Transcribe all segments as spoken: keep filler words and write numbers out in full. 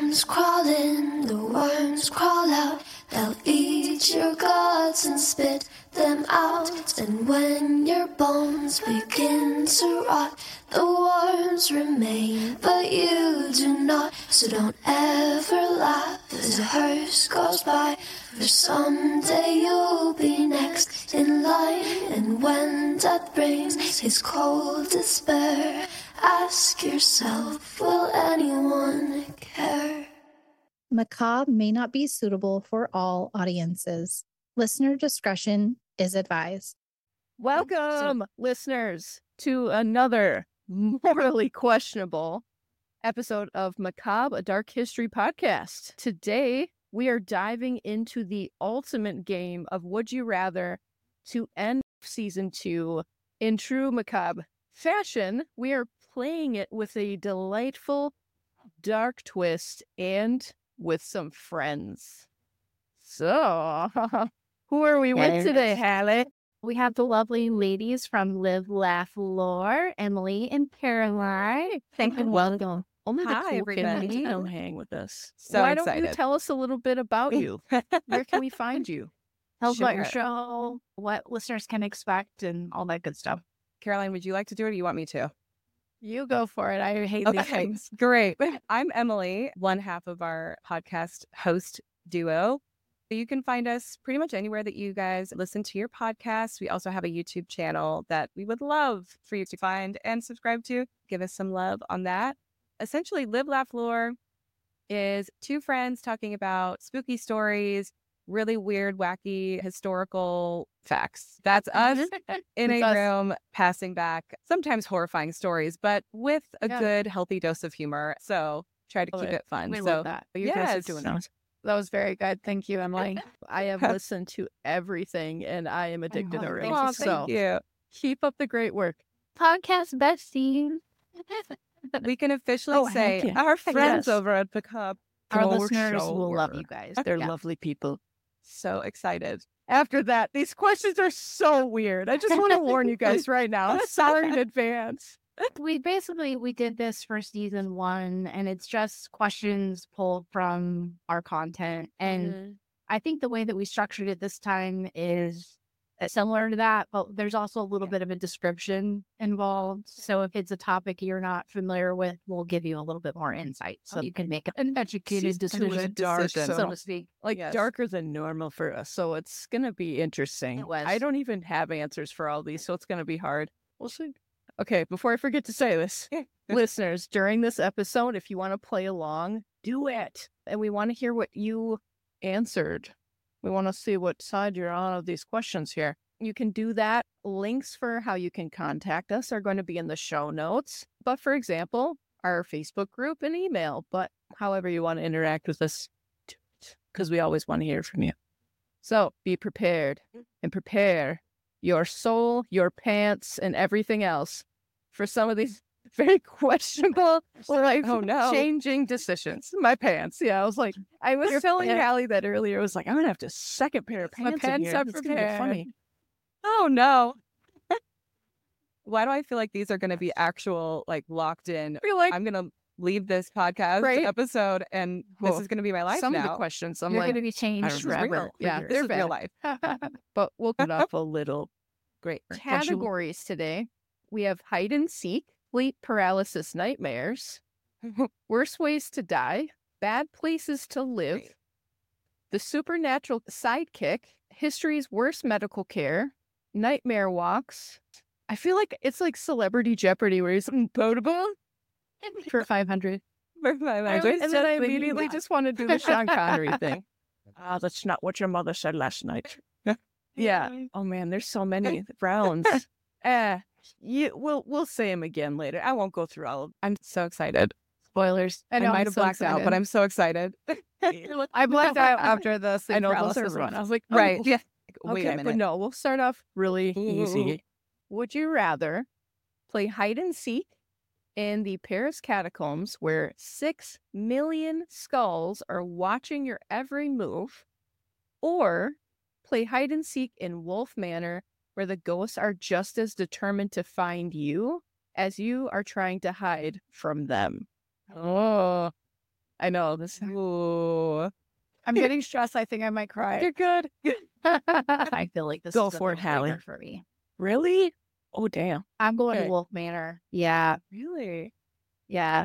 worms crawl in, the worms crawl out. They'll eat your guts and spit them out. And when your bones begin to rot, the worms remain, but you do not. So don't ever laugh as a hearse goes by, for someday you'll be next in line. And when death brings his cold despair, ask yourself, will anyone care? Macabre may not be suitable for all audiences. Listener discretion is advised. Welcome, listeners, to another morally questionable episode of Macabre, a Dark History podcast. Today, we are diving into the ultimate game of Would You Rather to end season two in true Macabre fashion. We are playing it with a delightful dark twist and with some friends. So, who are we with today, Hallie? We have the lovely ladies from Live, Laugh, Lore, Emily and Caroline. Thank you. Welcome. Only the Hi, cool everybody. kids don't hang with us. So Why excited. don't you tell us a little bit about you? Where can we find you? Tell us about your Sure. show, what listeners can expect, and all that good stuff. Caroline, would you like to do it or do you want me to? You go for it. I hate these Okay, things. great. I'm Emily, one half of our podcast host duo. You can find us pretty much anywhere that you guys listen to your podcasts. We also have a YouTube channel that we would love for you to find and subscribe to. Give us some love on that. Essentially, Live, Laugh, Lore is two friends talking about spooky stories, really weird, wacky, historical facts. That's us in It's a us. room passing back sometimes horrifying stories, but with a Yeah. good, healthy dose of humor. So try to Love keep it. it fun. We so love that. You guys are Yes. doing those. That was very good. Thank you, Emily. I have listened to everything, and I am addicted Oh, already. thank you Aw, so So thank you. keep up the great work. Podcast besties. We can officially Oh, heck say yeah. our friends Yes. over at Macabre. Our For listeners sure. will love you guys. They're Yeah. lovely people. So excited. After that, these questions are so weird. I just want to warn you guys right now. I'm sorry in advance. We basically we did this for season one, and it's just questions pulled from our content. And I think the way that we structured it this time is uh, similar to that, but there's also a little bit of a description involved. So if it's a topic you're not familiar with, we'll give you a little bit more insight so you can make an educated Season two was decision, dark, decision. so to speak. Like Yes. darker than normal for us. So it's going to be interesting. It was. I don't even have answers for all these, so it's going to be hard. We'll see. Okay, before I forget to say this, Yeah. listeners, during this episode, if you want to play along, do it. And we want to hear what you answered. We want to see what side you're on of these questions here. You can do that. Links for how you can contact us are going to be in the show notes. But for example, our Facebook group and email. But however you want to interact with us, do it, because we always want to hear from you. So be prepared and prepare your soul, your pants, and everything else for some of these very questionable, life Oh, no. changing decisions. My pants. Yeah, I was like, I was Your telling pants. Hallie that earlier. I was like, I'm going to have to second pair of My pants. in pants here. are It's gonna be prepared. funny. Oh no. Why do I feel like these are going to be actual, like locked in? I feel like I'm going to leave this podcast Right. episode and this Well, is going to be my life some now. of the questions, I'm You're like, going to be I changed don't- this is real. forever. Yeah, This they're is real bad. life. But we'll cut off a little. Great. Categories today. We have hide and seek, sleep paralysis nightmares, worst ways to die, bad places to live, Great. the supernatural sidekick, history's worst medical care, nightmare walks. I feel like it's like Celebrity Jeopardy where he's potable. For five hundred. For my And life. then I immediately just want to do the Sean Connery thing. Ah, that's not what your mother said last night. Yeah. Oh man, there's so many rounds. Eh, you, we'll we'll say them again later. I won't go through all of I'm so excited. Spoilers. I, know, might I'm have so blacked out, but excited. I'm so excited. I blacked out after the sleep I know those paralysis are one. I was like, Right. oh, Yeah. Wait okay, a but minute. no, we'll start off really Ooh. easy. Would you rather play hide and seek in the Paris catacombs where six million skulls are watching your every move, or play hide and seek in Wolf Manor where the ghosts are just as determined to find you as you are trying to hide from them? Oh, I know this. Ooh. I'm getting stressed. I think I might cry. You're good. I feel like this Go is a for it, no-brainer Hallie. for me. Really? Oh, damn. I'm going Okay. to Wolf Manor. Yeah, Really? yeah.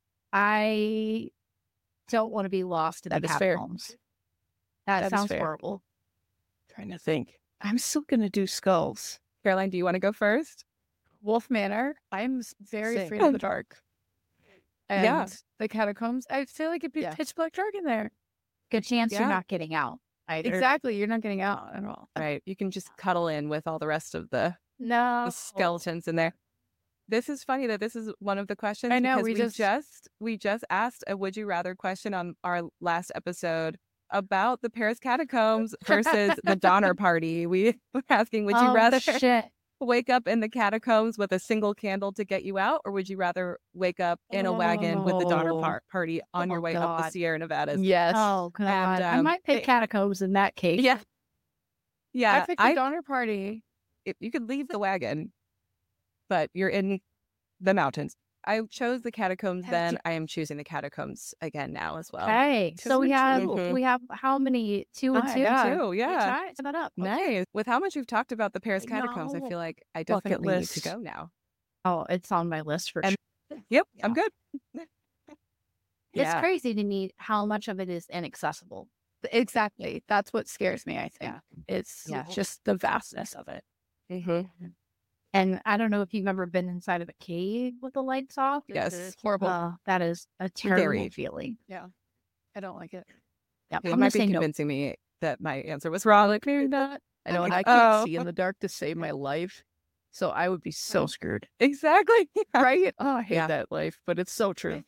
I don't want to be lost in That the is fair. catacombs. That, That is sounds fair. horrible. Trying to think. I'm still gonna do skulls. Caroline, do you want to go first? Wolf Manor. I'm s- very Same. afraid of the dark. And Yeah. the catacombs. I feel like it'd be Yeah. pitch black dark in there. Good chance Yeah. you're not getting out either. Exactly. You're not getting out at all. Right. You can just cuddle in with all the rest of the, No. the skeletons in there. This is funny that this is one of the questions. I know, because we we just- just we just asked a would you rather question on our last episode about the Paris catacombs versus the Donner Party. We were asking, would you Oh, rather shit. wake up in the catacombs with a single candle to get you out, or would you rather wake up in a wagon with the Donner Oh. par- Party on your Oh, way up the God. Sierra Nevadas? Yes. Oh, God. I um, might pick it- catacombs in that case. Yeah. Yeah. I picked the I, Donner Party. if you could leave the wagon, but you're in the mountains. I chose the catacombs Have then. you- I am choosing the catacombs again now as well. Okay. So we me have too. we have how many? Two and Ah, two? yeah. Too, Good yeah. try. Set that up. Okay. Nice. With how much we've talked about the Paris I catacombs, I know. feel like I Bucket definitely need list. to go now. Oh, it's on my list for And- sure. Yep, I'm Yeah. good. It's Yeah. crazy to me how much of it is inaccessible. Exactly. That's what scares me, I think. Yeah. It's Yeah. just the vastness of it. Mm-hmm. And I don't know if you've ever been inside of a cave with the lights off. Yes. It's horrible. Uh, that is a terrible Very. feeling. I don't like it. Yeah, It I'm might gonna be say no. convincing me that my answer was wrong. Like, maybe not. I know, and I Like, can't oh. see in the dark to save my life. So I would be so Oh. screwed. Exactly. Right? Oh, I hate Yeah. that life, but it's so true.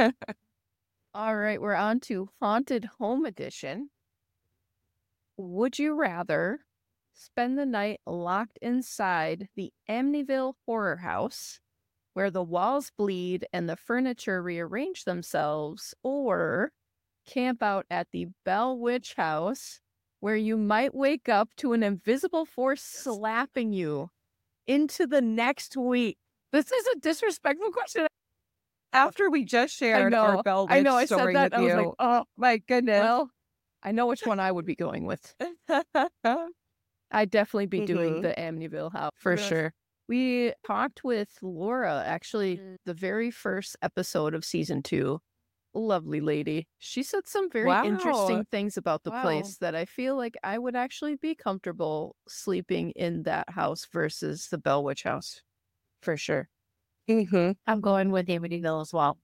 All right, we're on to Haunted Home Edition. Would you rather spend the night locked inside the Amityville Horror House, where the walls bleed and the furniture rearrange themselves, or camp out at the Bell Witch House, where you might wake up to an invisible force slapping you into the next week? This is a disrespectful question. After we just shared know. our Bell I know, I Witch said story that. with I was you. like, oh, my goodness. well, I know which one I would be going with. I'd definitely be doing Mhm. the Amityville house for Yes. sure. We talked with Laura, actually, Mm. the very first episode of season two. Lovely lady. She said some very Wow. interesting things about the Wow. place that I feel like I would actually be comfortable sleeping in that house versus the Bell Witch house. For sure. hmm I'm going with Amityville as well.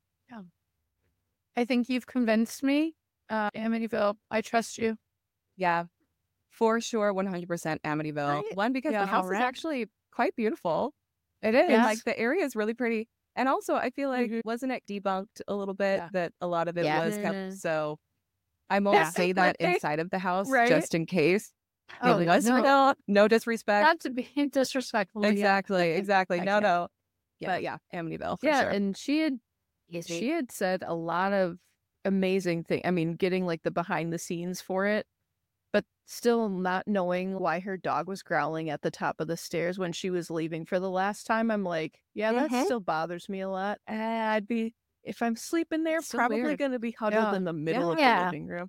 I think you've convinced me. Uh, Amityville, I trust you. Yeah, for sure, one hundred percent Amityville. Right? One, because Yeah, the house alright. is actually quite beautiful. It is. And like the area is really pretty. And also, I feel like, Mhm. wasn't it debunked a little bit Yeah. that a lot of it Yeah. was Mhm. kept? So I won't Yeah. say that Right. inside of the house Right. just in case. Oh, it was no. no, no disrespect. Not to be disrespectful. yeah. Exactly, exactly. I No, can't. no. Yeah. But yeah, Amityville for Yeah, sure. and she had Excuse me. she had said a lot of amazing things. I mean, getting like the behind the scenes for it, but still not knowing why her dog was growling at the top of the stairs when she was leaving for the last time. I'm like, yeah, that Mhm. still bothers me a lot. Eh, I'd be, if I'm sleeping there, It's so probably weird. going to be huddled Yeah. in the middle of Yeah. the living room.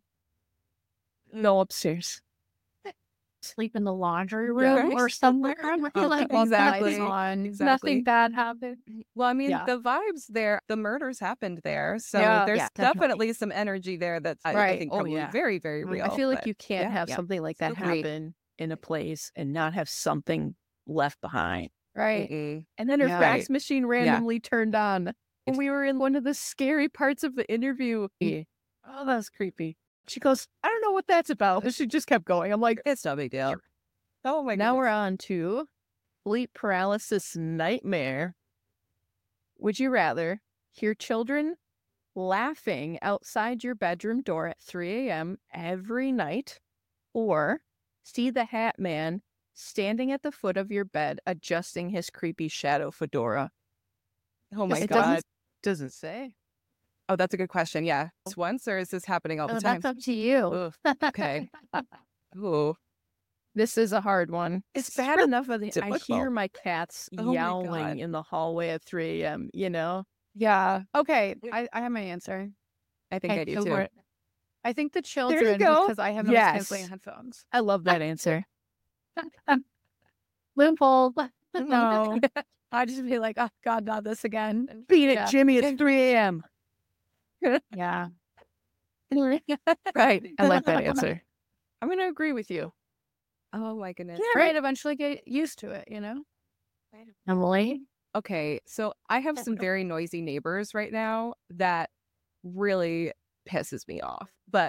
No upstairs. Sleep in the laundry room Right. or somewhere. I'm Oh, like, exactly. lights on. Exactly. Nothing bad happened. Well, I mean, Yeah. the vibes there, the murders happened there. So Yeah. there's Yeah, definitely. definitely some energy there that's, I, I Right. think, Oh, probably yeah. very, very Mm, I real. I feel like but you can't yeah, have yeah. something like that Agreed. happen in a place and not have something left behind. Right. Mm-mm. And then her Yeah. fax machine randomly turned on. When we were in one of the scary parts of the interview. Oh, that was creepy. She goes, I don't know what that's about. And she just kept going. I'm like, It's no big deal. Oh my now goodness. we're on to sleep paralysis nightmare. Would you rather hear children laughing outside your bedroom door at three a.m. every night, or see the Hat Man standing at the foot of your bed adjusting his creepy shadow fedora? Oh my It God. doesn't, doesn't say. Oh, that's a good question. Yeah. It's once or is this happening all the Oh, time? that's up to you. Ugh. Okay. Ooh. This is a hard one. It's, It's bad really enough that I difficult. hear my cats Oh my yowling God. in the hallway at three a.m., you know? Yeah. Okay. I, I have my answer. I think Okay, I do go too. for it. I think the you children go. because I have no Yes. canceling headphones. I love that answer. Loophole. No. I'd just be like, oh God, not this again. And Beat it, yeah. Jimmy. It's three a.m. Yeah. Right. I like that answer. I'm going to agree with you. Oh my goodness. Yeah, right. Eventually get used to it, you know? Emily? Okay, so I have some very noisy neighbors right now that really pisses me off. But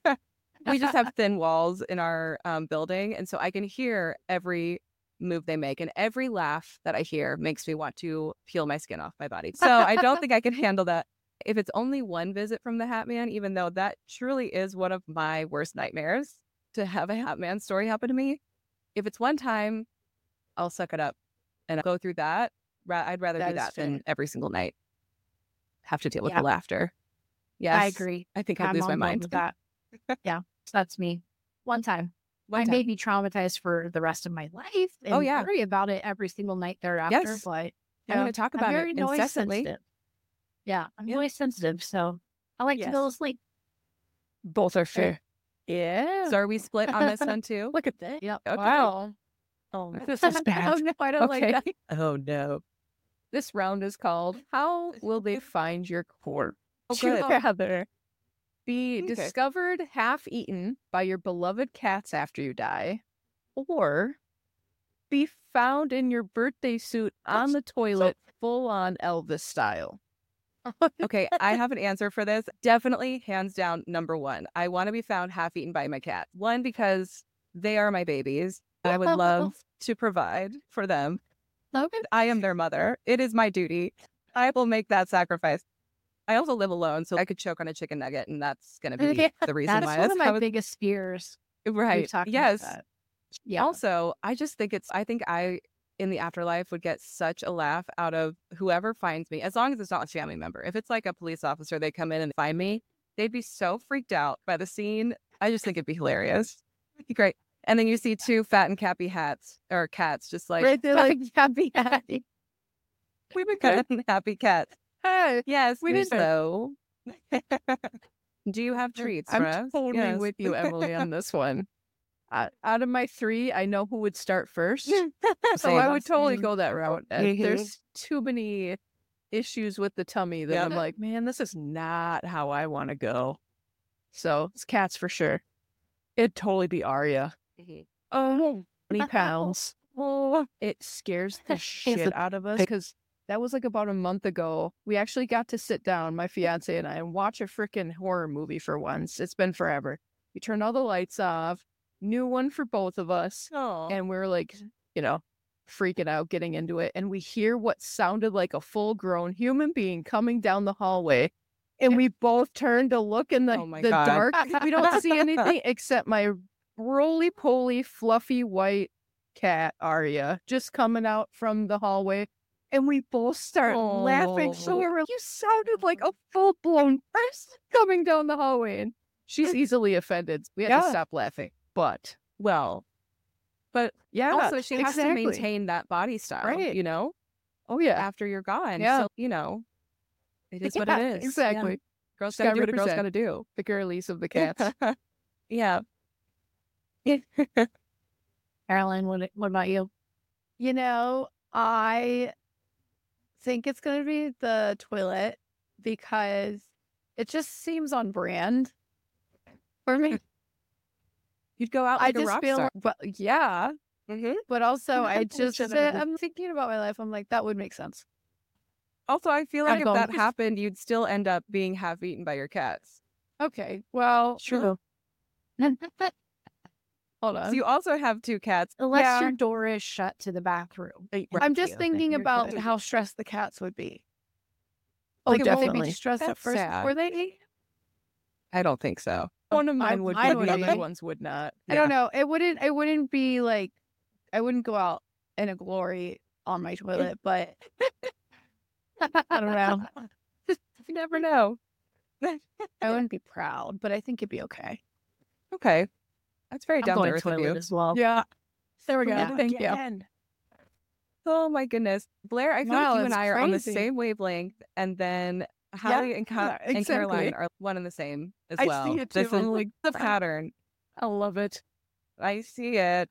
we just have thin walls in our um, building, and so I can hear every move they make, and every laugh that I hear makes me want to peel my skin off my body. So I don't think I can handle that. If it's only one visit from the Hat Man, even though that truly is one of my worst nightmares to have a Hat Man story happen to me, if it's one time, I'll suck it up and go through that. Ra- I'd rather That do is that than fair. every single night have to deal with Yeah. the laughter. Yes, I agree. I think I'd I'm lose on my board mind. with that. Yeah, that's me. One time. One I time. may be traumatized for the rest of my life and Oh, yeah. worry about it every single night thereafter, Yes. but I'm Yeah. going to talk I'm about very it noise incessantly. sensitive. Yeah, I'm Yeah. noise sensitive, so I like Yes. to go to sleep. Both are fair. Yeah. So are we split on this one too? Look at that. Yep. Okay. Wow. Oh, this is bad. Oh, no, I don't Okay. like that. Oh no. This round is called How Will They Find Your Corpse? Oh, good. Rather be Okay. discovered half eaten by your beloved cats after you die, or be found in your birthday suit on the toilet, full on Elvis style. Okay, I have an answer for this. Definitely, hands down, number one. I want to be found half eaten by my cat. One, because they are my babies. I would love to provide for them. I am their mother. It is my duty. I will make that sacrifice. I also live alone, so I could choke on a chicken nugget, and that's going to be Yeah, the reason That's why. one of my I was- biggest fears. We've right. talked about Yes. that. Yeah. Also, I just think it's, I think I, in the afterlife, would get such a laugh out of whoever finds me, as long as it's not a family member. If it's like a police officer, they come in and find me, they'd be so freaked out by the scene. I just think it'd be hilarious. It'd be great. And then you see two fat and cappy hats, or cats, just like, Right, they're like, happy, happy. we've been fat and happy cats. Hey, Yes, We we didn't- so. Do you have treats for I'm us? totally Yes. with you, Emily, on this one. Uh, out of my three, I know who would start first. So Same. I would totally go that route. Uh, Mhm. There's too many issues with the tummy that Yep. I'm like, man, this is not how I want to go. So it's cats for sure. It'd totally be Arya. Mhm. Oh, twenty pounds. Oh, it scares the shit out of us because that was like about a month ago. We actually got to sit down, my fiance and I, and watch a freaking horror movie for once. It's been forever. We turned all the lights off, new one for both of us. Aw. And we're like, you know, freaking out, getting into it. And we hear what sounded like a full grown human being coming down the hallway. And we both turn to look in the, Oh my the God. dark. We don't see anything except my roly poly, fluffy white cat, Arya, just coming out from the hallway. And we both start laughing. So Oh. we were, you sounded like a full blown person coming down the hallway. And she's easily offended. We had to Yeah. stop laughing. But Well, but yeah, also she has exactly. to maintain that body style, Right. you know, Oh, yeah. after you're gone. Yeah. So, you know, it is what Yeah, it is. Exactly. Yeah. Girls Just gotta gotta do what a girl's represent. gotta do. The girlies of the cats. Yeah. Carolyn, what, what about you? You know, I think it's going to be the toilet because it just seems on brand for me. You'd go out I like a just rock feel, star. well, yeah, Mm-hmm. but also I just, Should've uh, been. I'm thinking about my life. I'm like, that would make sense. Also, I feel I'm like if going that with- happened, you'd still end up being half eaten by your cats. Okay, well, True. hold on. So you also have two cats. Unless Yeah. your door is shut to the bathroom. I'm just you, then thinking you're about good. how stressed the cats would be. Oh, Like, will they definitely. be stressed at That's first sad. before they eat? I don't think so. One of I- mine would, mine but would the other be. ones would not. I don't know. It wouldn't. It wouldn't be like. I wouldn't go out in a glory on my toilet, but I don't know. You never know. I wouldn't be proud, but I think it'd be okay. Okay. That's very I'm down to going earth of toilet you. as well. Yeah. There we go. Yeah. Thank you. Again. Oh my goodness. Blair, I feel Wow, like you and that's I are on the crazy. same wavelength. And then Hallie and, Ca- yeah, and exactly. Caroline are one and the same as I well. see it This too. is I'm like, the pattern. I love it. I see it.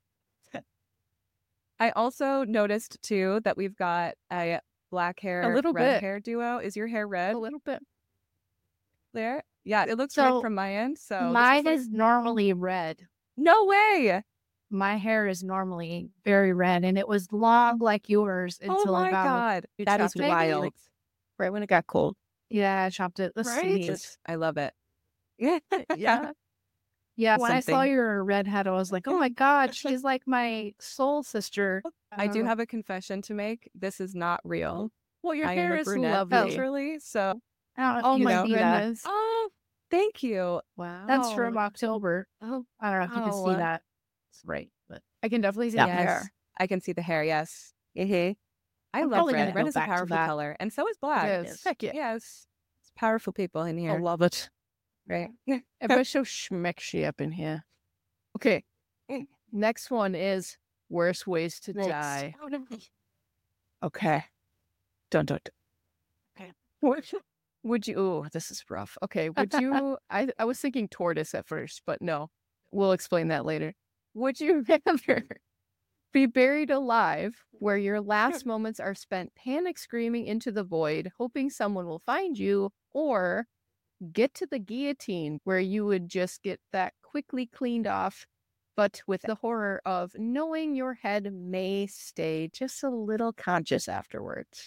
I also noticed too that we've got a black hair, A little red bit. hair duo. Is your hair red A little bit. there? Yeah, it looks So, red from my end. So this Mine like- is normally red. no way. My hair is normally very red, and it was long like yours Oh until my about god, You that is chopped it wild. like right when it got cold. yeah. I chopped it. Let's Right? see. I love it. Yeah, Yeah. Yeah, when I saw Something. your redhead, I was like, oh my god, she's like my soul sister. I do Um, have a confession to make. This is not real. Well, your I am hair a is brunette lovely. naturally, so I don't know if Oh you my can see that. goodness. oh, thank you. Wow. That's from October. Oh, I don't know if you can Oh, see uh, that. It's right, but I can definitely see Yeah. the Yes, hair. I can see the hair. Yes. Mm-hmm. I I'm love probably gonna red. go Red is a back to powerful that. color, and so is black. It is. heck yeah. Yes, it's powerful people in I here, love it. right? Everybody's so schmexy up in here. Okay. Next one is worst ways to Next. die. Oh, no. Okay. Dun dun. dun. Okay. Would, would you? Oh, this is rough. Okay. Would you? I I was thinking tortoise at first, but no. We'll explain that later. Would you rather be buried alive, where your last moments are spent panic screaming into the void, hoping someone will find you, or get to the guillotine, where you would just get that quickly cleaned off, but with the horror of knowing your head may stay just a little conscious afterwards?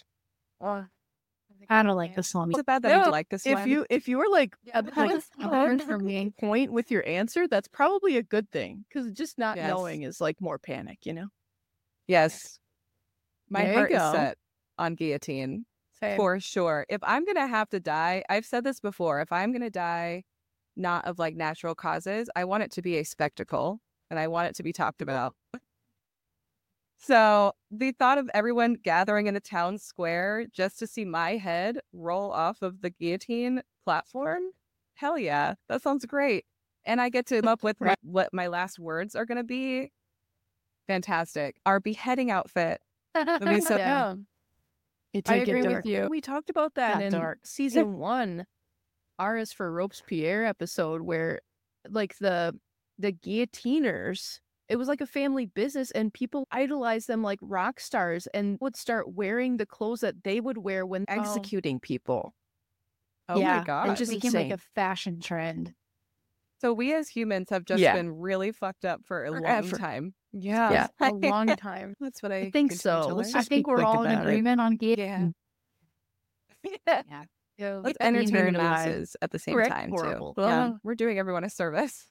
I don't like this one. Is it bad that I No, don't like this If one? you if you were like Yeah, but like, it's hard for me. point with your answer, that's probably a good thing, because just not Yes. knowing is like more panic, you know. Yes, my There you heart is go. set on guillotine. Same. For sure. If I'm going to have to die, I've said this before, if I'm going to die not of like natural causes, I want it to be a spectacle and I want it to be talked about. So the thought of everyone gathering in a town square just to see my head roll off of the guillotine platform, hell yeah, that sounds great. And I get to come up with my, what my last words are going to be. Fantastic. Our beheading outfit. That'd be so Yeah. It I did get agree dark. with you. We talked about that Got in dark. season one, R is for Robespierre episode, where like the the guillotiners, it was like a family business, and people idolized them like rock stars, and would start wearing the clothes that they would wear when executing people. Oh yeah, my god. it just became Insane. like a fashion trend. So we as humans have just Yeah. been really fucked up for a long Forever. time. Yeah, Yeah, a long time. That's what I, I think continue so. to Let's learn. I just think be we're quick all in about it. agreement on Yeah. guillotine. Yeah. Yeah. Let's Being entertain the buried alive. masses at the same Correct. time Horrible. too. Yeah, Well, we're doing everyone a service.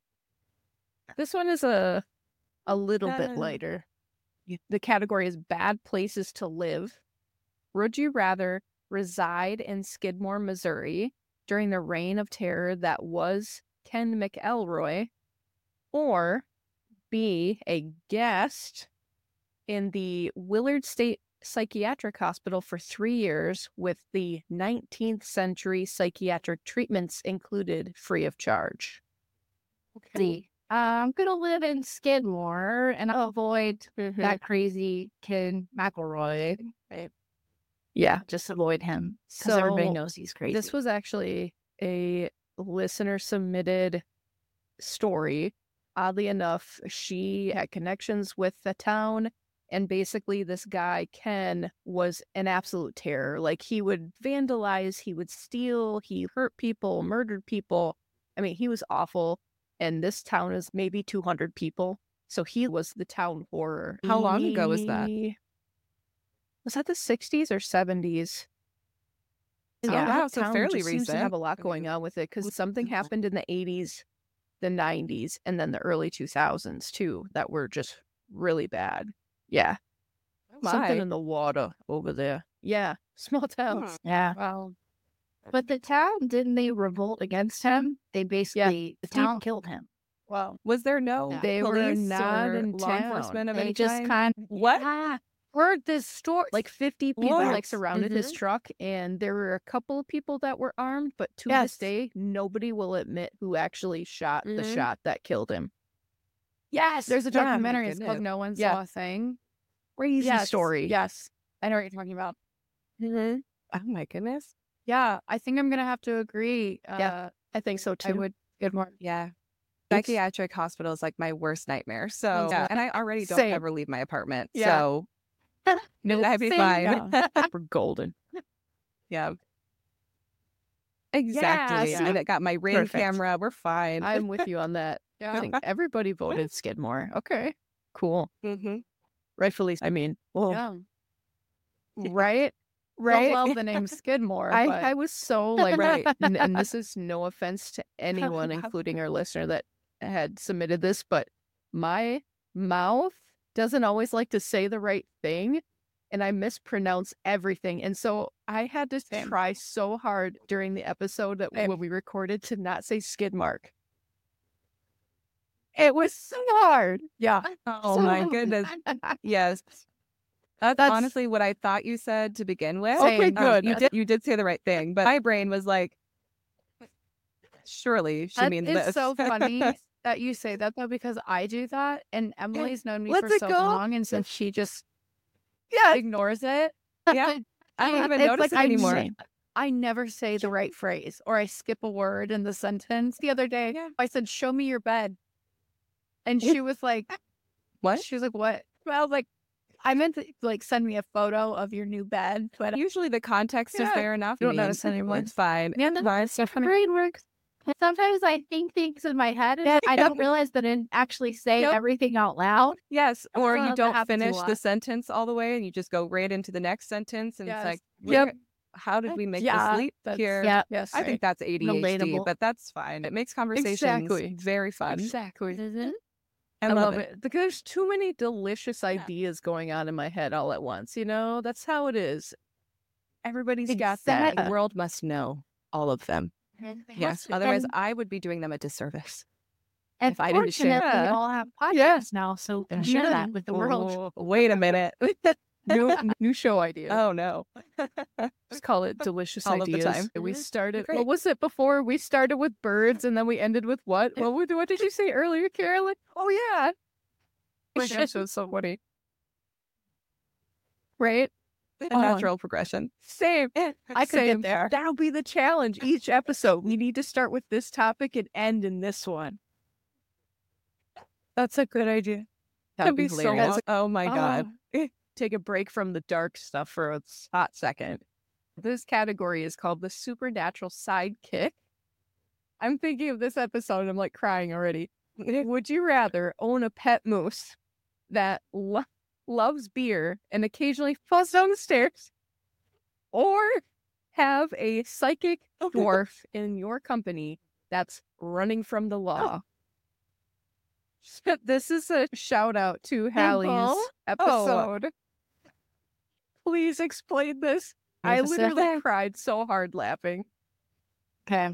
This one is a a little bit Uh. lighter. The category is bad places to live. Would you rather reside in Skidmore, Missouri during the reign of terror that was Ken McElroy, or be a guest in the Willard State Psychiatric Hospital for three years with the nineteenth century psychiatric treatments included free of charge? See, uh, I'm gonna live in Skidmore and I'll avoid Mm-hmm. that crazy kid McElroy. Yeah. Just avoid him because everybody So, knows he's crazy. This was actually a listener submitted story. Oddly enough, she had connections with the town, and basically this guy, Ken, was an absolute terror. Like, he would vandalize, he would steal, he hurt people, murdered people. I mean, he was awful. And this town is maybe two hundred people. So he was the town horror. How long ago was that? He- Was that the sixties or seventies? Oh, Yeah, wow, that so town fairly just seems to have recent. a lot going on with it, because something happened in the eighties, the nineties, and then the early two thousands too that were just really bad. Yeah, something My. in the water over there. Yeah, small towns. yeah. Wow. But the town, didn't they revolt against him? They basically, the town killed him. Wow. Was there no Yeah. They were police not or in law town. enforcement of They any just kind? kind of What? Yeah. Heard this story. Like fifty people What? like surrounded his Mhm. truck, and there were a couple of people that were armed, but to Yes. this day, nobody will admit who actually shot the Mhm. shot that killed him. yes, There's a Yeah, my documentary. It's called goodness. No One Yeah. Saw a Thing. Crazy Yes. story. Yes. I know what you're talking about. Mm-hmm. Oh my goodness. Yeah, I think I'm gonna have to agree. Uh, Yeah, I think so too. I would Skidmore. Yeah. It's- Psychiatric hospital is like my worst nightmare. So, Yeah. and I already don't Same. ever leave my apartment. Yeah. So, Nope, that'd be same. fine. Yeah. We're golden. Yeah. Exactly. Yes. And I got my ring Perfect. camera. We're fine. I'm with you on that. I Yeah. think everybody voted Skidmore. Okay, cool. hmm Rightfully, I mean, well, Yeah. Right? right? Don't love the name Skidmore. I, but I was so like, Right. and, and this is no offense to anyone, including our listener that had submitted this, but my mouth doesn't always like to say the right thing, and I mispronounce everything. And so I had to Same. try so hard during the episode that Same. when we recorded to not say skid mark. It was so hard. yeah. Oh So my hard. goodness. Yes. That's, That's- honestly what I thought you said to begin with. Okay, Same. Um, good. you did you did say the right thing, but my brain was like, surely she That means is this. so funny that you say that though, because I do that, and Emily's known me Let for it so go. long, and since she just Yeah. ignores it, Yeah. I don't even it's notice like it I'm anymore. saying- I never say the right phrase, or I skip a word in the sentence. The other day, Yeah. I said, "Show me your bed," and she was like, What? She was like, "What?" Well, I was like, I meant to like send me a photo of your new bed, but Usually the context is Yeah. fair enough. You don't I mean, notice anymore. It's fine. yeah, no, it's so funny. Brain works. And sometimes I think things in my head and I don't realize that I didn't actually say Yep. everything out loud. Yes. Or Uh, you that don't happens a finish lot. the sentence all the way and you just go right into the next sentence. And Yes. it's like, Yep. where- how did we make Yeah, this leap that's- here? Yeah. Yes, I think that's A D H D, Relatable. but that's fine. It makes conversations Exactly. very fun. Exactly. Mhm. I, I love, love it. it. Because there's too many delicious ideas going on in my head all at once. You know, that's how it is. Everybody's got that. The world must know all of them. Yes. And- Otherwise, and, I would be doing them a disservice. and if I didn't share- fortunately, we Yeah. all have podcasts Yeah. now, so we can Sure. share that with the world. Oh, wait a minute. New new show idea. Oh, no. Just call it delicious All of the ideas. time. We Mhm. started. Great. What was it before? We started with birds, and then we ended with what? What, would- what did you say earlier, Carolyn? Oh yeah, that's so so funny. Right? A Oh. natural progression. Same. I could Same. get there. That'll be the challenge. Each episode, we need to start with this topic and end in this one. That's a good idea. That'd be hilarious. so. Oh, my God. Take a break from the dark stuff for a hot second. This category is called the supernatural sidekick. I'm thinking of this episode and I'm like crying already. Would you rather own a pet moose that lo- loves beer and occasionally falls down the stairs, or have a psychic dwarf in your company that's running from the law? This is a shout out to Hallie's Oh. episode. Please explain this. I Yes, sir. literally cried so hard laughing. Okay.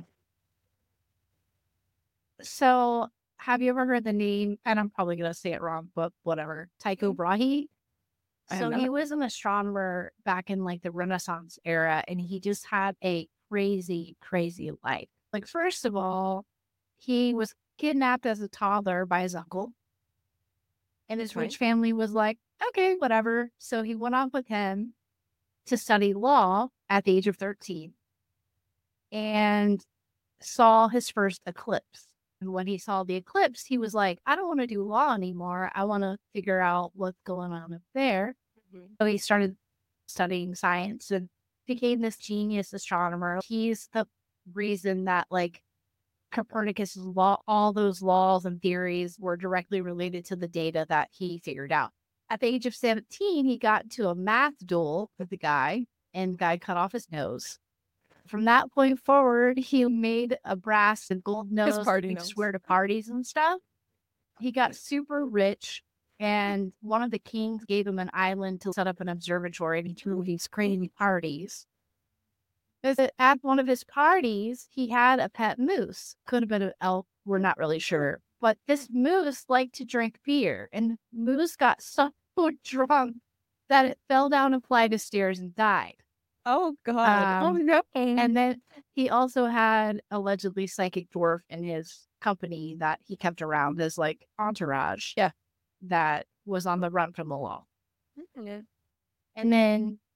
So, have you ever heard the name? And I'm probably going to say it wrong, but whatever. Tycho Brahe. I have So, he not. was an astronomer back in like the Renaissance era, and he just had a crazy, crazy life. Like, first of all, he was kidnapped as a toddler by his uncle, and his Okay. rich family was like, okay, whatever. So, he went off with him to study law at the age of thirteen and saw his first eclipse. And when he saw the eclipse, he was like, I don't want to do law anymore. I want to figure out what's going on up there. So he started studying science and became this genius astronomer. He's the reason that like Copernicus' law, all those laws and theories were directly related to the data that he figured out. At the age of seventeen, he got into a math duel with the guy, and the guy cut off his nose. From that point forward, he made a brass and gold nose, party that he'd nose. swear to parties and stuff. He got super rich, and one of the kings gave him an island to set up an observatory, and he threw these crazy parties. Because at one of his parties, he had a pet moose. Could have been an elk, we're not really sure. But this moose liked to drink beer, and moose got so drunk that it fell down a flight of stairs and died. Oh, God. Um, Oh no. And then he also had allegedly psychic dwarf in his company that he kept around as like entourage. Yeah. That was on the run from the law. And then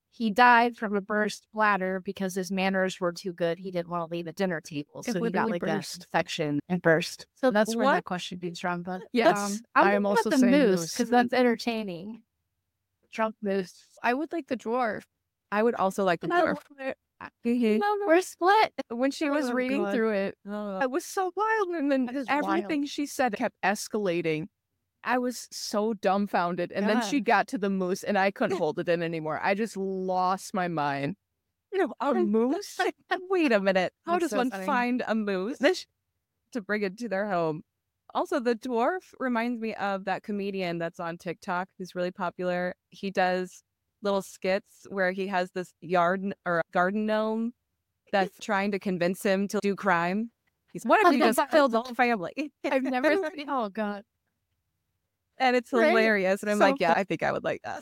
he died from a burst bladder because his manners were too good. He didn't want to leave a dinner table. It So he got literally like burst. a infection and burst. So that's where What? that question comes from. But Yes, um, I'm I am looking at also the saying moose moose. because that's entertaining. Drunk moose. I would like the dwarf. I would also like the And I dwarf. love it. Mhm. We're split. When she was Oh, reading God. through it, Oh, it was so wild. And then That is everything she said kept escalating. I was so dumbfounded. And then Yeah. she got to the moose and I couldn't hold it in anymore. I just lost my mind. You know, a moose? Wait a minute. How That's does so one funny. find a moose to bring it to their home? Also, the dwarf reminds me of that comedian that's on TikTok who's really popular. He does little skits where he has this yard or garden gnome that's trying to convince him to do crime. He's, what if you just killed the whole family? I've never. Oh God. And it's Right? hilarious. And I'm So like, yeah, fun. I think I would like that.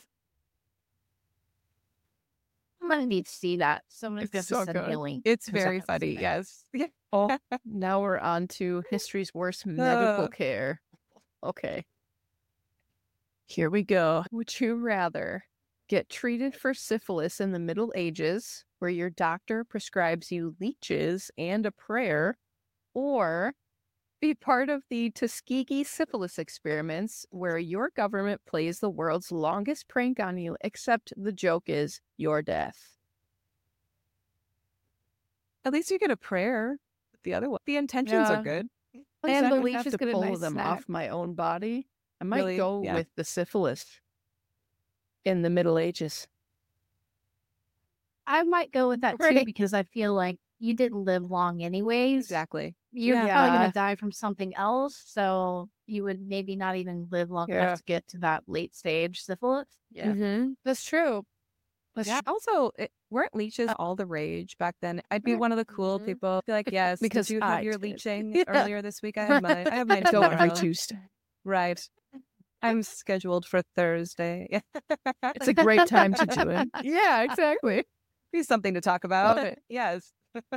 I'm gonna need to see that. Someone It's has so to send me a good. link. It's 'cause I very haven't funny. seen it. Yes. Yeah. Oh, now we're on to history's worst medical Uh. care. Okay. Here we go. Would you rather get treated for syphilis in the Middle Ages, where your doctor prescribes you leeches and a prayer, or be part of the Tuskegee syphilis experiments, where your government plays the world's longest prank on you, except the joke is your death? At least you get a prayer. The other one, the intentions Yeah. are good. And I the would leech have is to get a pull nice them snack. off my own body. I might Really? go Yeah. with the syphilis in the Middle Ages. I might go with that too Right. because I feel like you didn't live long anyways. Exactly. You're Yeah. probably gonna die from something else, so you would maybe not even live long Yeah. enough to get to that late stage syphilis. Yeah. Mm-hmm. That's true. That's Yeah. Also, it, weren't leeches all the rage back then? I'd be one of the cool Mhm. people. Be like, yes, Because did you have I your did. leeching Yeah. earlier this week? I have mine. I have mine Go every tomorrow. Tuesday. Right. I'm scheduled for Thursday. It's a great time to do it. Yeah, exactly. Be something to talk about. Love it. Yes.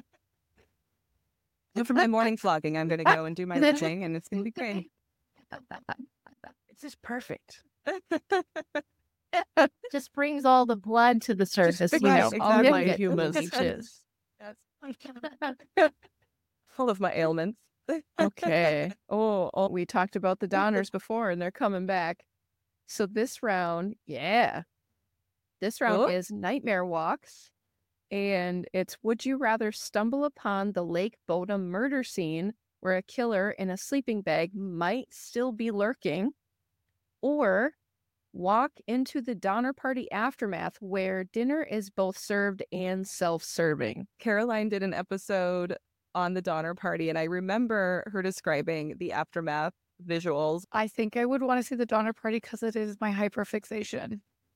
And for my morning flogging, I'm going to go and do my leeching, and it's going to be great. It's just perfect. Just brings all the blood to the surface. brings You know, out all all you my get from humors. leeches. Full of my ailments. Okay. Oh, oh, we talked about the Donners before, and they're coming back. So this round, yeah. This round Oh. is Nightmare Walks. And it's, would you rather stumble upon the Lake Bodom murder scene where a killer in a sleeping bag might still be lurking, or walk into the Donner Party aftermath where dinner is both served and self-serving? Caroline did an episode on the Donner Party, and I remember her describing the aftermath visuals. I think I would want to see the Donner Party because it is my hyperfixation.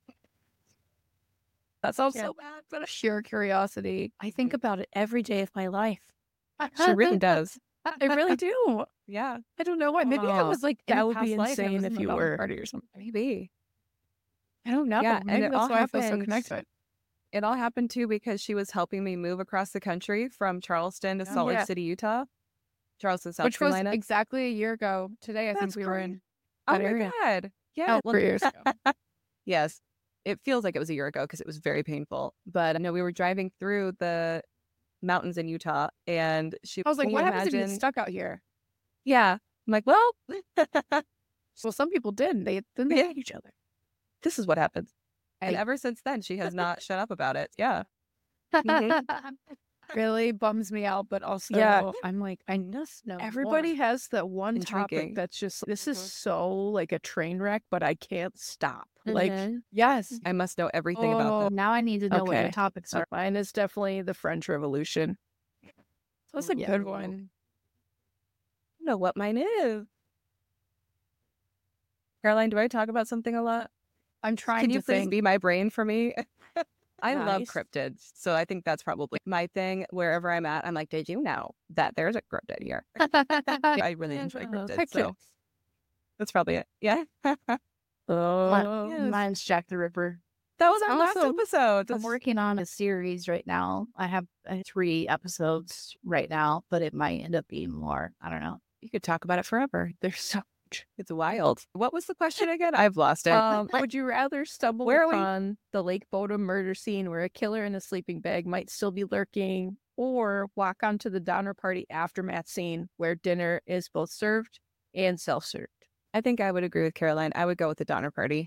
That sounds Yeah. so bad, but a sheer curiosity. I think about it every day of my life. She really does. I really do. Yeah, I don't know why. Maybe I Oh, was like in that a would be past life, I insane was if in the you Donner were. Party or something. maybe. I don't know. Yeah, and Maybe it that's all why I feel so happened- connected. It all happened too because she was helping me move across the country from Charleston to Salt Yeah. Lake City, Utah. Charleston, South Which Carolina. was exactly a year ago today. I That's think we were great. in. oh that my area. God. Yeah. Oh, well, three years ago. yes. It feels like it was a year ago because it was very painful. But no, we were driving through the mountains in Utah, and she I was like, can you what happens if you imagine- get stuck out here? Yeah. I'm like, well, Well, some people did. They then they Yeah. hate each other. this is what happens. And I- ever since then, she has not shut up about it. Yeah. Really bums me out, but also Yeah. I'm like, I just know. Everybody more. has that one topic Intriguing. that's just, this is Mhm. so like a train wreck, but I can't stop. Like, Mhm. Yes. I must know everything about Oh, this. now I need to know what Okay. your topics are. mine is definitely the French Revolution. That's a Yeah. good one. I don't know what mine is. Caroline, do I talk about something a lot? I'm trying Can to you please think. be my brain for me? I love Nice. cryptids, so I think that's probably my thing. Wherever I'm at, I'm like, did you know that there's a cryptid here? I really enjoy Yeah, cryptids, heck so yeah. that's probably it. Yeah, that Oh, Yes. Mine's Jack the Ripper. was our last Awesome. episode. I'm That's- working on a series right now. I have uh, three episodes right now, but it might end up being more. I don't know. You could talk about it forever. they're so huge. It's wild. What was the question again? I've lost it. Um, would you rather stumble Where are we? upon the Lake Bodom murder scene where a killer in a sleeping bag might still be lurking, or walk onto the Donner Party aftermath scene where dinner is both served and self-served? I think I would agree with Caroline. I would go with the Donner Party.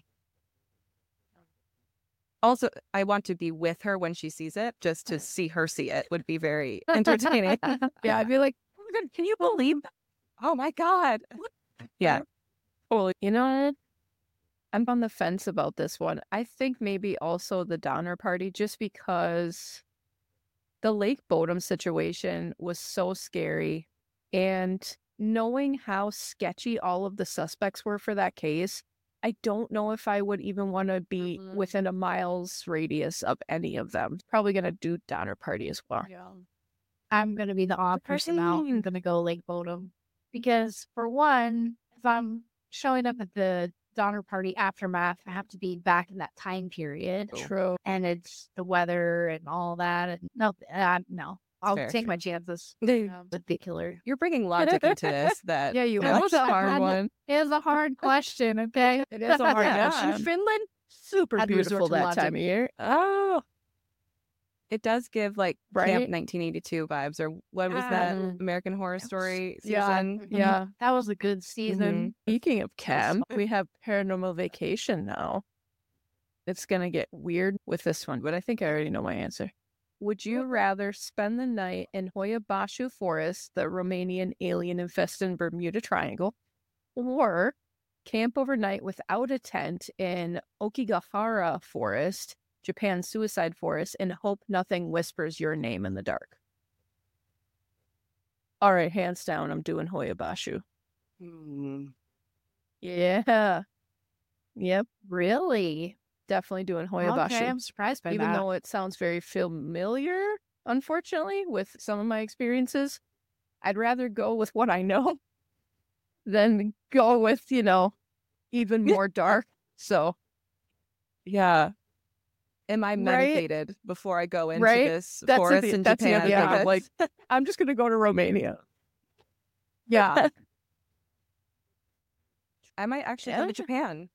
Also, I want to be with her when she sees it. Just to see her see it would be very entertaining. Yeah, I'd be like, Oh my God, can you believe that? Oh my God. Yeah. Holy, you know what? I'm on the fence about this one. I think maybe also the Donner Party, just because the Lake Bodom situation was so scary, and knowing how sketchy all of the suspects were for that case, I don't know if I would even want to be Mhm. within a mile's radius of any of them. Probably going to do Donner Party as well. yeah. I'm going to be the odd person out. I'm going to go Lake Bodom. Because, for one, if I'm showing up at the Donner Party aftermath, I have to be back in that time period. True. And it's the weather and all that. And no, uh, no. I'll Fair, take fair. my chances Yeah. with the killer. You're bringing logic into this. That Yeah, you That have was to a hard have- one. It is a hard question, okay? It is a hard Yeah, question. and Finland, super Had to resort beautiful to that logic. time of year. Oh, it does give like Right? Camp nineteen eighty-two vibes, or what was that Mm. American Horror Story season? Yeah. Mhm. Yeah. That was a good season. Speaking of camp, we have Paranormal Vacation now. It's going to get weird with this one, but I think I already know my answer. Would you rather spend the night in Hoia Baciu Forest, the Romanian alien-infested Bermuda Triangle, or camp overnight without a tent in Okigahara Forest, Japan's suicide forest, and hope nothing whispers your name in the dark? All right, hands down, I'm doing Hoia Baciu. Hmm. Yeah. Yep. Really? Definitely doing Hoia Okay, Baciu. I'm surprised by Even that. though it sounds very familiar, unfortunately, with some of my experiences, I'd rather go with what I know than go with, you know, even more dark. So, Yeah. Am I Right? medicated before I go into Right? this That's the forest thi- in that's the Japan? other thing. Yeah. I'm like, I'm just going to go to Romania. Yeah. I might actually go Yeah. to Japan.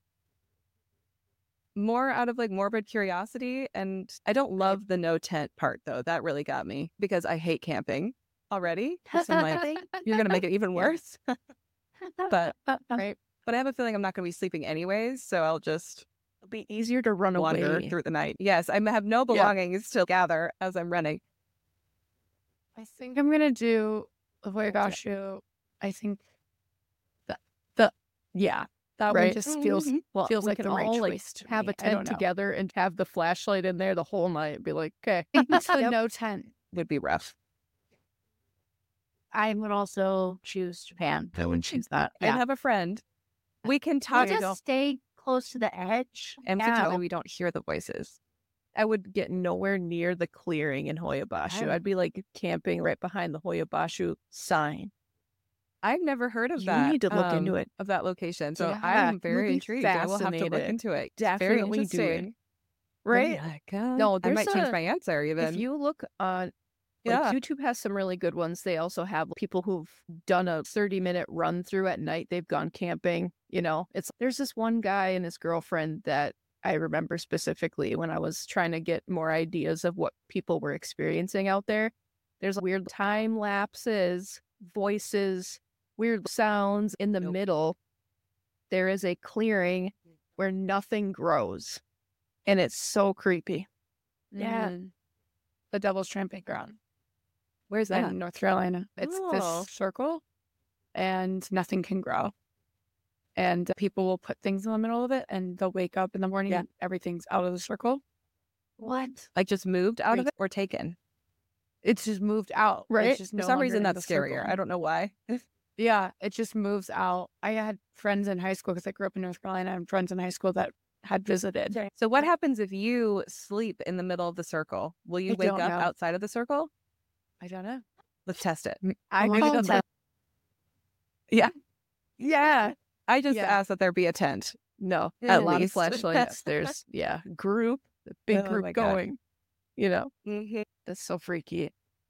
More out of like morbid curiosity. And I don't love the no tent part though. That really got me because I hate camping already. So I'm like, you're going to make it even worse. but, Right? but I have a feeling I'm not going to be sleeping anyways. So I'll just It'll be easier to run wander away. through the night. Yes, I have no belongings to gather as I'm running. I think I'm gonna do the Hoyagashu. I think the the yeah, that Right. one just feels Mhm. Well, feels we like can the right all, like, choice to have me. a I don't tent know. together and have the flashlight in there the whole night. Be like, okay. It's the Yep. no tent. Would be rough. I would also choose Japan. I would choose that. I'd have a friend. We can We'll talk just stay close to the edge. and Yeah. so that way we don't hear the voices. I would get nowhere near the clearing in Hoia Baciu. I- I'd be like camping right behind the Hoia Baciu sign. I've never heard of You that. need to look um, into it. of that location. So Yeah, I'm you'll very be intrigued. I will have to look fascinated. into it. It's very Definitely do it. interesting. Right? Oh my God. No, I there's might change a- my answer even. If you look on, like, Yeah. YouTube has some really good ones. They also have people who've done a thirty minute run through at night. They've gone camping. You know, it's there's this one guy and his girlfriend that I remember specifically when I was trying to get more ideas of what people were experiencing out there. There's weird time lapses, voices, weird sounds in the Nope. middle. There is a clearing where nothing grows, and it's so creepy. Yeah. Mhm. The Devil's Tramping Ground Where's that? in North Carolina. It's Oh. this circle, and nothing can grow. And people will put things in the middle of it, and they'll wake up in the morning Yeah. and everything's out of the circle. What? Like just moved out of it or taken? It's just moved out. Right? It's just For no some longer reason in that's the scarier. circle. I don't know why. Yeah, it just moves out. I had friends in high school because I grew up in North Carolina, and friends in high school that had visited. So what happens if you sleep in the middle of the circle? Will you I wake don't up know. outside of the circle? I don't know. Let's test it. I Well, called that's them. Yeah. Yeah. I just Yeah. asked that there be a tent. No, At a lot of least. flashlights. There's yeah, group, the big Oh group my God. going. You know, Mm-hmm. that's so freaky.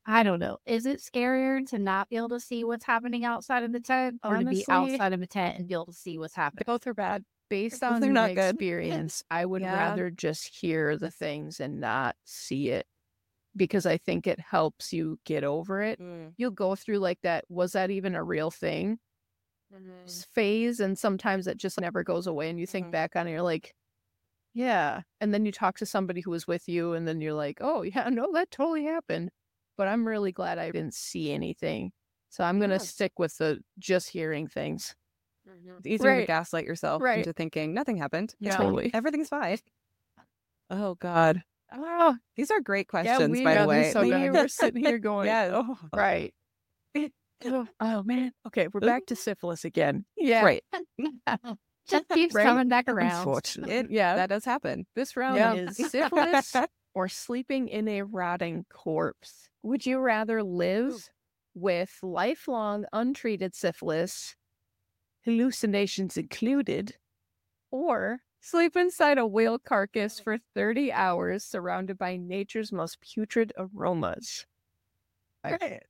I don't know. Is it scarier to not be able to see what's happening outside of the tent, or to be Honestly- outside of a tent and be able to see what's happening? Both are bad. Based They're on not my good. experience, I would Yeah. rather just hear the things and not see it, because I think it helps you get over it. You'll go through like that, was that even a real thing? s- phase, and sometimes it just never goes away, and you think Mhm. back on it, you're like, yeah. And then you talk to somebody who was with you, and then you're like, oh yeah, no, that totally happened. But I'm really glad I didn't see anything. So I'm gonna Yeah. stick with the just hearing things. It's easier to Right. gaslight yourself Right. into thinking nothing happened. Yeah. Totally. Everything's fine. Oh, God. Oh, These are great yeah, questions, we, by yeah, the way. so we were sitting here going, Yes. oh, right. Oh, oh, man. Okay, we're back to syphilis again. Yeah. Right. Just keeps Right? coming back around. Unfortunately. It, yeah. That does happen. This round Yeah. is syphilis or sleeping in a rotting corpse. Would you rather live with lifelong untreated syphilis, hallucinations included, or sleep inside a whale carcass for thirty hours surrounded by nature's most putrid aromas? Right.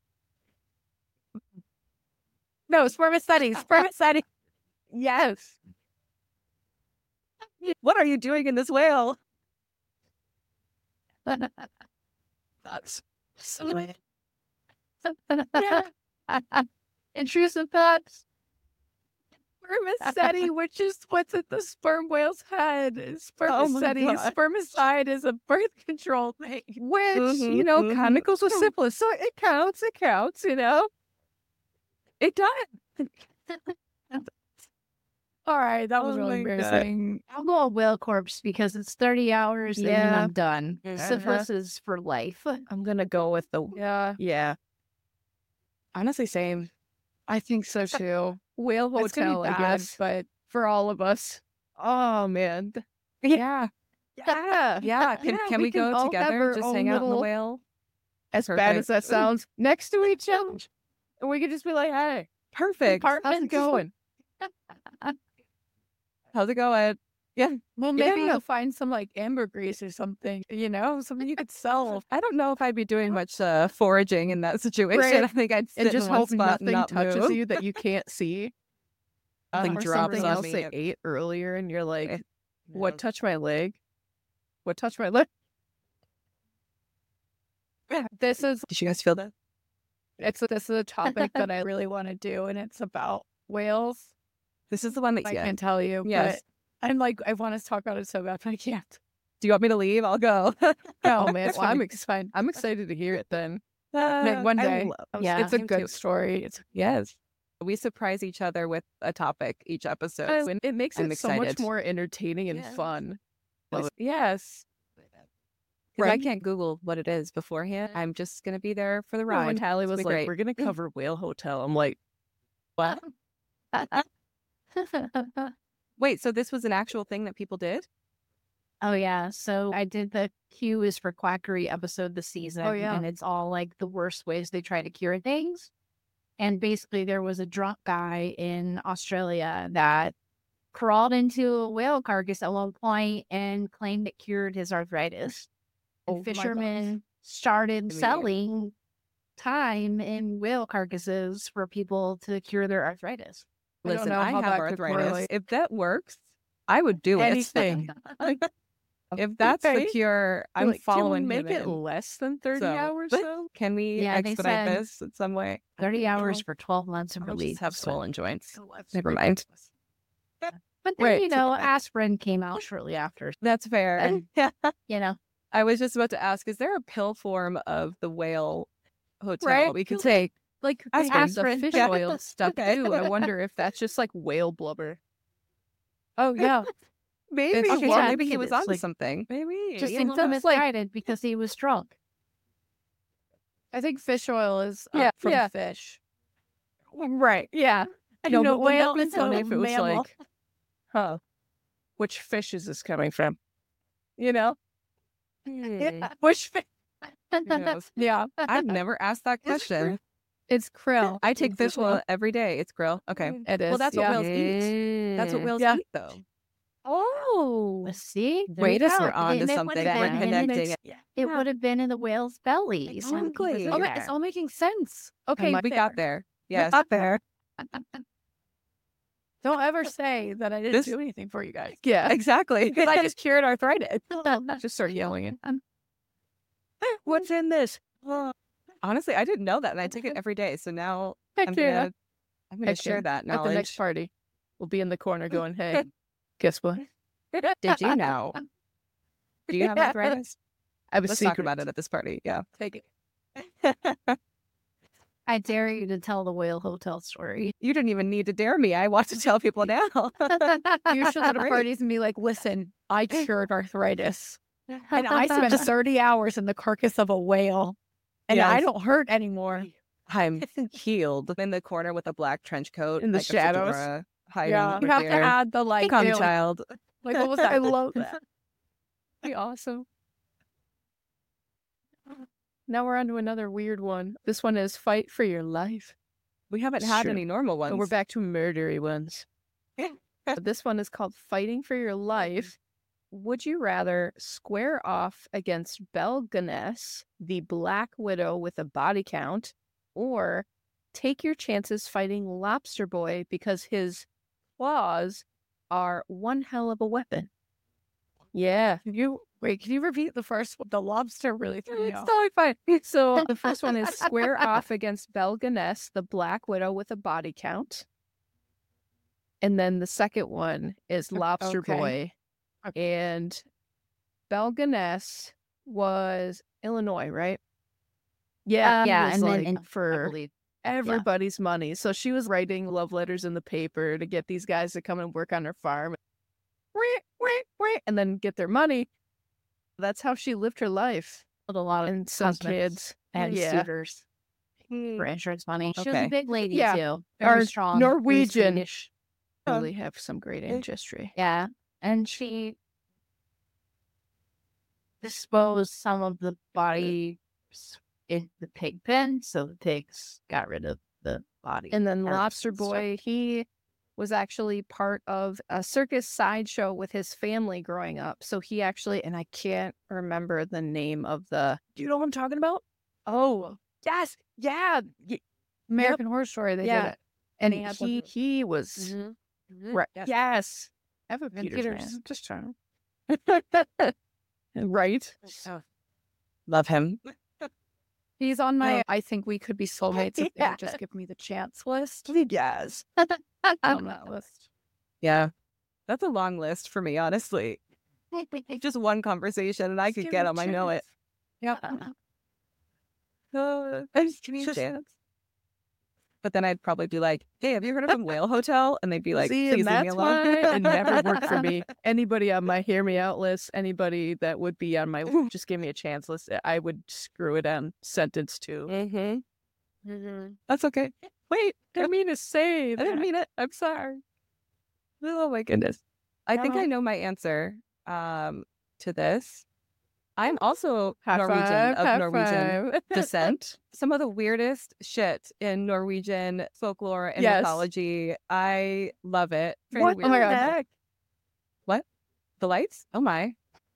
No, spermicides. Spermicides. Yes. What are you doing in this whale? That's Intrusive thoughts. Spermicide, which is what's at the sperm whale's head. Oh my Spermicide, God. spermicide is a birth control thing. which, Mhm, you know, mhm. kind of goes with syphilis. So it counts. It counts, you know? It does. All right, that was Oh really my God. embarrassing. I'll go a whale corpse because it's thirty hours and then Yeah. I'm done. Mhm. Syphilis is for life. I'm going to go with the, Yeah, yeah. Honestly, same. I think so too. Whale It's gonna be hotel, I bad, guess. but for all of us. Oh, man. Th- Yeah. Yeah. Yeah. Can, Yeah, can we, we can go all have together? our Just own hang out in the little- whale? As bad as that Perfect. sounds, next to each other. And we could just be like, hey, Perfect. how's it Apartments. going? How's it going? Well, maybe Yeah. you'll find some like ambergris or something, you know, something you could sell. I don't know if I'd be doing much uh, foraging in that situation. Right. I think I'd sit And just in one hope spot and nothing not touches move. you that you can't see. Nothing or drops something on else me. they ate earlier, and you're like, Eh, what no. touched my leg? What touched my leg? This is Did you guys feel that? it's this is a topic that I really want to do, and it's about whales. This is the one that I yeah. can't tell you, Yes. but I'm like I want to talk about it so bad, but I can't. Do you want me to leave? I'll go. No, Oh, man, it's well, I'm fine. ex- It's fine. I'm excited to hear it then. Uh, one I day. love- Yeah. It's a him good too. story. It's Yes. We surprise each other with a topic each episode. Oh, and it makes I'm it so much excited. more entertaining and Yes. fun. Love it. Yes. Because I Right. can't Google what it is beforehand. I'm just going to be there for the Right. ride. When Hallie It's was been like, great. we're going to cover Whale Hotel, I'm like, what? Wait, so this was an actual thing that people did? Oh yeah, so I did the Q is for quackery episode this season. Oh, yeah. And it's all like the worst ways they try to cure things. And basically there was a drunk guy in Australia that crawled into a whale carcass at one point and claimed it cured his arthritis. Oh And my fishermen started mean- selling time in whale carcasses for people to cure their arthritis. I don't Listen, know I how have that could arthritis. correlate. If that works, I would do it. anything. If that's the Okay. cure, I'm I'm like, following Can we make him it in. less than thirty So- hours, though? Can we Yeah, they expedite said- this in some way? thirty hours for twelve months of I'll relief. just have But- swollen joints. Never mind. But then, Right. you know, aspirin came out shortly after. That's fair. And- Yeah. You know, I was just about to ask, is there a pill form of the whale hotel Right. we could take? Like I the think the fish Yeah. oil stuff, Okay. too. I wonder if that's just like whale blubber. Oh yeah. Maybe. It's- Okay, yeah, I maybe think he it was is, onto like- something. Maybe. just Yeah. seems well, it's like- misguided because he was drunk. I think fish oil is uh, Yeah, from yeah. fish. Right. Yeah. I know, know, but but whale wouldn't is that be funny a if it was mammal. like, huh, which fish is this coming from? You know? Hmm. Which fish? Who knows? Yeah, I've never asked that question. it's krill. I take fish oil every day. It's krill. Okay. It is. Well, that's yeah. what whales eat. That's what whales Yeah. eat, though. Oh, See, there Wait, you us, go. we're on to And it something. would have We're been in the- connecting. yeah. It would have been in the whale's belly. so he was Exactly. in Oh, there. it's all making sense. Okay, Okay, we got there. Yes. Got there. Don't ever say that I didn't This- do anything for you guys. Yeah. Exactly. Because I just cured arthritis. Just start yelling it. What's in this? Honestly, I didn't know that, and I take it every day. So now Heck I'm yeah. gonna I'm gonna Heck share yeah. that At the knowledge. next party, we'll be in the corner going, "Hey, guess what? Did you know? Do you have arthritis? I have a Let's secret. talk about it at this party. Yeah. Take it. I dare you to tell the whale hotel story. You didn't even need to dare me. I want to tell people now. You should go to parties and be like, listen, I cured arthritis. And I spent thirty hours in the carcass of a whale. And I Yes. don't hurt anymore. I'm healed in the corner with a black trench coat In the like a shadows. fedora, hiding Yeah. right You have there. to add the like, Come, you know, child. like what was that? I love that. Be awesome. Now we're on to another weird one. This one is fight for your life. We haven't had Sure. any normal ones. And we're back to murdery ones. Yeah. This one is called Fighting for Your Life. Would you rather square off against Belganess, the Black Widow with a body count, or take your chances fighting Lobster Boy because his claws are one hell of a weapon? Yeah. Can you wait? Can you repeat the first one? The lobster really threw me It's off. totally fine. So the first one is square off against Belganess, the Black Widow with a body count. And then the second one is Lobster Okay. Boy. And Belganess was Illinois, right? Yeah, Um, he yeah, was and then like in- I for believe. everybody's money. So she was writing love letters in the paper to get these guys to come and work on her farm. And then get their money. That's how she lived her life. With a lot of And some husbands kids. and yeah. suitors for insurance money. She was Okay. a big lady Yeah. too. Very Or strong. very Norwegian. Swedish. Really have some great ancestry. Yeah. And she disposed some of the body in the pig pen, so the pigs got rid of the body. And then parts Lobster and stuff. Boy, he was actually part of a circus sideshow with his family growing up. So he actually, and I can't remember the name of the. Do you know what I'm talking about? Oh, yes, yeah, y- American Horror Story, they Yeah. did it. and They had he one- he was Mhm. right. Yes. Yes, I have a And Peter's, Peter's. man. Just trying. Right. Love him. He's on my I think we could be soulmates if they Yeah. would just give me the chance list. Yes. On that list. Yeah. That's a long list for me, honestly. Just one conversation and I Just could give get me a him. I know it. Yep. Uh, Just give me a chance. But then I'd probably be like, hey, have you heard of a whale hotel? And they'd be like, See, please and that's leave me alone. why it never worked for me. Anybody on my hear me out list, anybody that would be on my just give me a chance list, I would screw it on sentence two. Mm-hmm. That's okay. Wait, I didn't mean to say I that. didn't mean it. I'm sorry. Oh my goodness. I think I Uh-huh. know my answer um, to this. I'm also High Norwegian five, of high Norwegian five. descent. Some of the weirdest shit in Norwegian folklore and Yes. mythology. I love it. Very What weird. oh my God. heck? What? The lights? Oh my.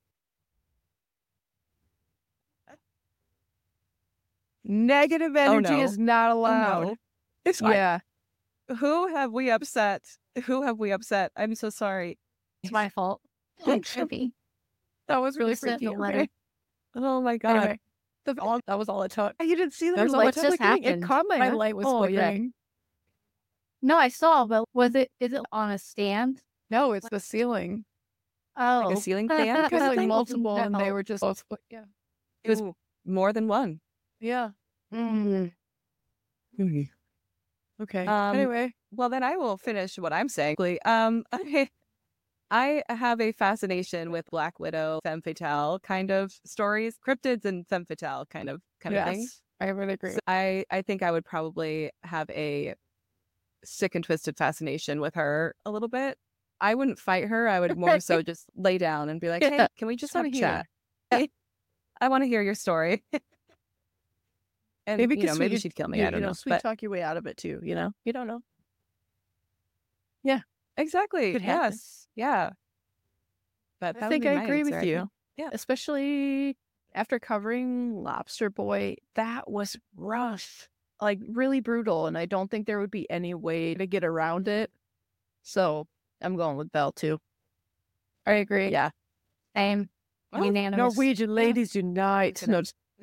Negative Oh, energy no. is not Oh, allowed. no. It's fine. Yeah. Who have we upset? Who have we upset? I'm so sorry. It's my fault. It should be. That was really Just sent freaky. the letter. Okay. Oh my God. Anyway, the, all, that was all it took. You didn't see that? That was Her all light it just flickering? It happened. caught my, My eye. light was oh, yeah. flickering. No, I saw, but was it? Is it on a stand? No, it's the ceiling. Oh, Like a ceiling fan? Because like thing? multiple, and they No. were just both. Yeah. It was Ooh. more than one. Yeah. Mm. Okay. Um, anyway. Well, then I will finish what I'm saying. Um, I, I have a fascination with Black Widow, femme fatale kind of stories, cryptids and femme fatale kind of kind of thing. Yes. I would agree. So I, I think I would probably have a sick and twisted fascination with her a little bit. I wouldn't fight her. I would more so just lay down and be like, hey, can we just have a chat? I want to hear your story. And Maybe you know, because maybe you- she'd kill me. you, I don't you know, know. sweet But talk your way out of it too. You know, you don't know. exactly. Could happen. Yes. Yeah. But that I would think be I my agree answer, with I you. think. Yeah. Especially after covering Lobster Boy, that was rough. Like really brutal. And I don't think there would be any way to get around it. So I'm going with Belle too. I agree. Yeah. Same. Well, Unanimous. Norwegian ladies unite. No,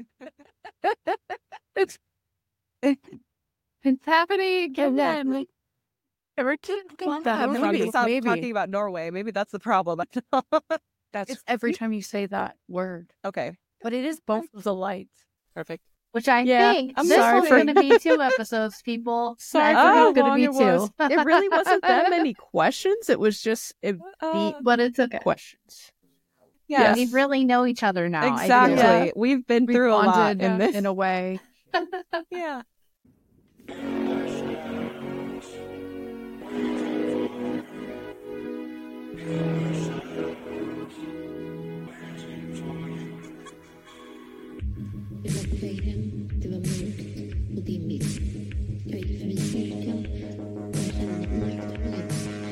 it's It's happening again. ever to Well, that we need to maybe, stop maybe. talking about Norway. Maybe that's the problem. That's It's every time you say that word. okay. But it is both of the lights. Perfect. Which I Yeah, think I'm this sorry one's for- going to be two episodes, people. Sorry I for think how it's going long to be it was. two. It really wasn't that many questions. It was just it Uh, But it's okay. questions. yeah. We really know each other now. I Exactly. feel. Yeah. We've been We through a lot bonded in this. in a way. Yeah. Det var på väg hem, det var mörkt och dimmigt. Jag gick förbi kyrkan och jag kände mig iakttagen.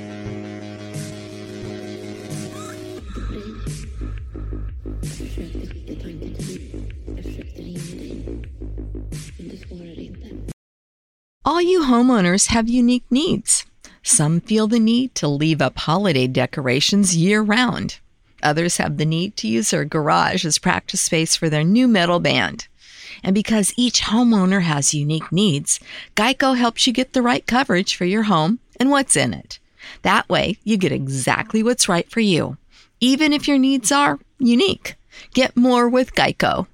Jag tänkte på dig. Jag försökte skicka tankar till dig. Jag försökte ringa dig. Men du svarade inte. All you homeowners have unique needs. Some feel the need to leave up holiday decorations year-round. Others have the need to use their garage as practice space for their new metal band. And because each homeowner has unique needs, Geico helps you get the right coverage for your home and what's in it. That way, you get exactly what's right for you, even if your needs are unique. Get more with Geico.